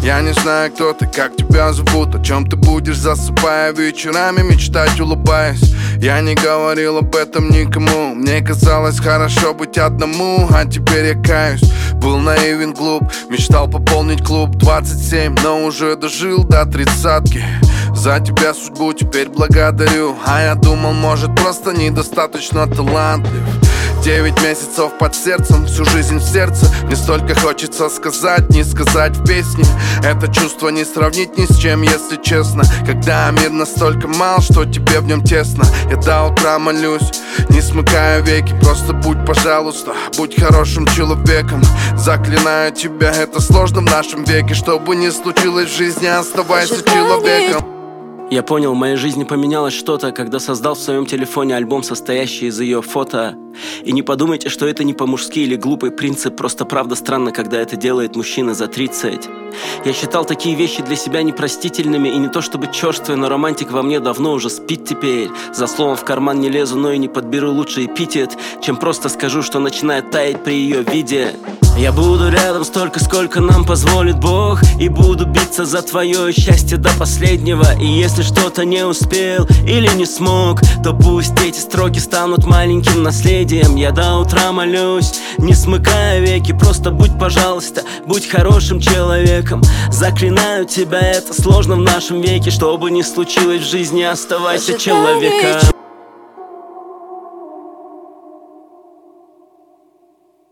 Я не знаю, кто ты, как тебя зовут, о чем ты будешь, засыпая вечерами, мечтать, улыбаясь. Я не говорил об этом никому. Мне казалось хорошо быть одному, а теперь я каюсь. Был наивен, глуп, мечтал пополнить клуб 27, но уже дожил до 30-ки. За тебя судьбу теперь благодарю. А я думал, может, просто недостаточно талантлив. 9 месяцев под сердцем, всю жизнь в сердце. Мне столько хочется сказать, не сказать в песне. Это чувство не сравнить ни с чем, если честно. Когда мир настолько мал, что тебе в нем тесно. Я до утра молюсь, не смыкая веки. Просто будь, пожалуйста, будь хорошим человеком. Заклинаю тебя, это сложно в нашем веке. Что бы ни случилось в жизни, оставайся человеком. Я понял, в моей жизни поменялось что-то, когда создал в своем телефоне альбом, состоящий из ее фото. И не подумайте, что это не по-мужски или глупый принцип. Просто правда странно, когда это делает мужчина за 30. Я считал такие вещи для себя непростительными. И не то чтобы черствый, но романтик во мне давно уже спит теперь. За словом в карман не лезу, но и не подберу лучший эпитет, чем просто скажу, что начинает таять при ее виде. Я буду рядом столько, сколько нам позволит Бог. И буду биться за твое счастье до последнего. И если что-то не успел или не смог, то пусть эти строки станут маленьким наследием. Я до утра молюсь, не смыкая веки. Просто будь, пожалуйста, будь хорошим человеком. Заклинаю тебя, это сложно в нашем веке. Что бы ни случилось в жизни, оставайся человеком.